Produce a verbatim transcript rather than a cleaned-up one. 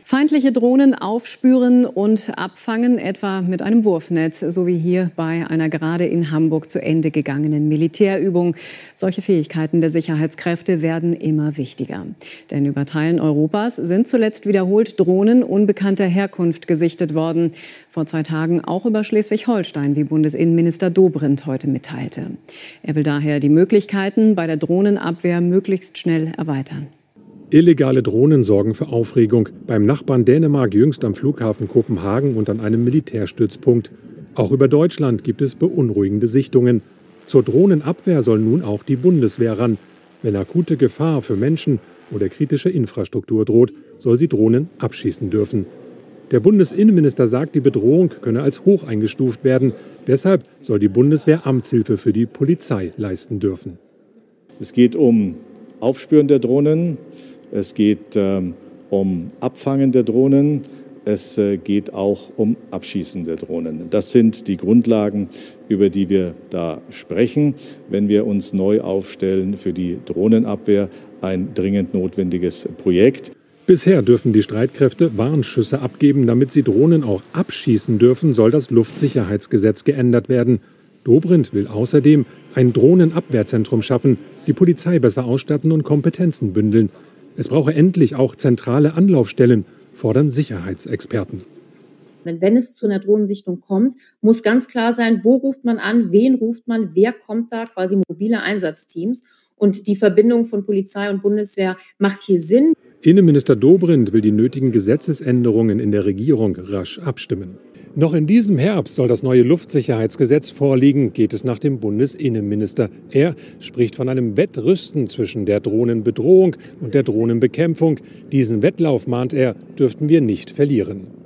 Feindliche Drohnen aufspüren und abfangen, etwa mit einem Wurfnetz, so wie hier bei einer gerade in Hamburg zu Ende gegangenen Militärübung. Solche Fähigkeiten der Sicherheitskräfte werden immer wichtiger. Denn über Teilen Europas sind zuletzt wiederholt Drohnen unbekannter Herkunft gesichtet worden. Vor zwei Tagen auch über Schleswig-Holstein, wie Bundesinnenminister Dobrindt heute mitteilte. Er will daher die Möglichkeiten bei der Drohnenabwehr möglichst schnell erweitern. Illegale Drohnen sorgen für Aufregung. Beim Nachbarn Dänemark jüngst am Flughafen Kopenhagen und an einem Militärstützpunkt. Auch über Deutschland gibt es beunruhigende Sichtungen. Zur Drohnenabwehr soll nun auch die Bundeswehr ran. Wenn akute Gefahr für Menschen oder kritische Infrastruktur droht, soll sie Drohnen abschießen dürfen. Der Bundesinnenminister sagt, die Bedrohung könne als hoch eingestuft werden. Deshalb soll die Bundeswehr Amtshilfe für die Polizei leisten dürfen. Es geht um Aufspüren der Drohnen. Es geht ähm, um Abfangen der Drohnen. Es äh, geht auch um Abschießen der Drohnen. Das sind die Grundlagen, über die wir da sprechen, wenn wir uns neu aufstellen für die Drohnenabwehr. Ein dringend notwendiges Projekt. Bisher dürfen die Streitkräfte Warnschüsse abgeben. Damit sie Drohnen auch abschießen dürfen, soll das Luftsicherheitsgesetz geändert werden. Dobrindt will außerdem ein Drohnenabwehrzentrum schaffen, die Polizei besser ausstatten und Kompetenzen bündeln. Es brauche endlich auch zentrale Anlaufstellen, fordern Sicherheitsexperten. Denn wenn es zu einer Drohnensichtung kommt, muss ganz klar sein, wo ruft man an, wen ruft man, wer kommt da, quasi mobile Einsatzteams. Und die Verbindung von Polizei und Bundeswehr macht hier Sinn. Innenminister Dobrindt will die nötigen Gesetzesänderungen in der Regierung rasch abstimmen. Noch in diesem Herbst soll das neue Luftsicherheitsgesetz vorliegen, geht es nach dem Bundesinnenminister. Er spricht von einem Wettrüsten zwischen der Drohnenbedrohung und der Drohnenbekämpfung. Diesen Wettlauf, mahnt er, dürften wir nicht verlieren.